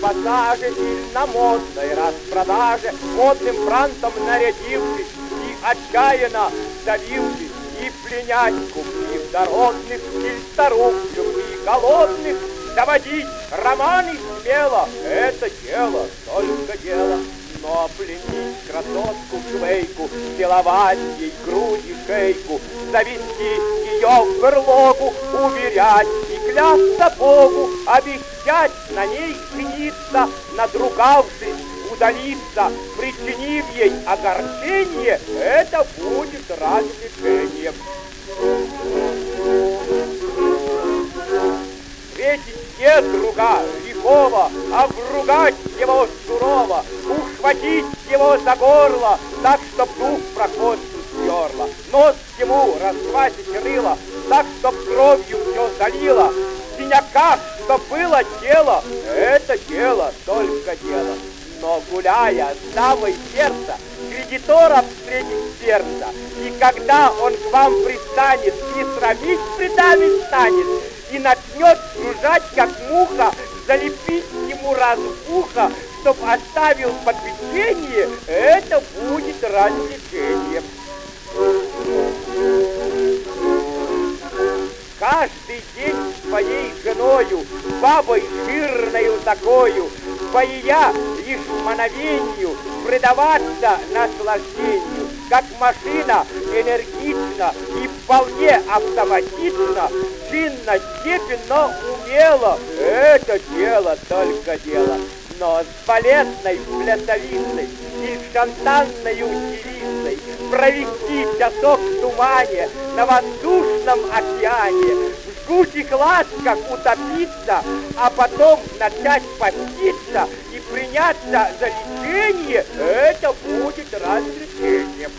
пассаже или на модной распродаже, модным франтом нарядившись и отчаянно забившись, и пленять купив дородных, и старух и голодных, заводить романы смело, это дело, только дело. Но пленить красотку швейку, целовать ей грудь и шейку, завести ее в берлогу, уверять и клясться Богу, обещать на ней жениться, надругавшись, удалиться, причинив ей огорчение, это будет развлечением. Встретить все друга лихого, обругать его сурово, ухватить его за горло, так, чтоб дух проходцу стерла, нос ему расквасить рыло, так, чтоб кровью все залило, в синяках, чтоб было тело, это дело, только дело. Но гуляя с дамой сердца, кредитора встретить сердце, и когда он к вам пристанет и срамить при даме станет, и начнет жужжать, как муха, залепить ему раз в ухо, чтоб оставил попечение, это будет развлечением. Каждый день своей женою, бабой жирною такою, своя лишь мановению, предаваться наслаждению, как машина энергично и вполне автоматично, чинно, степенно, умело, это дело, только дело. Но с балетной плясовицей и шантанною девицей провести часок в тумане на воздушном океане, в жгучих ласках утопиться, а потом начать поститься и приняться за лечение, это будет развлечением.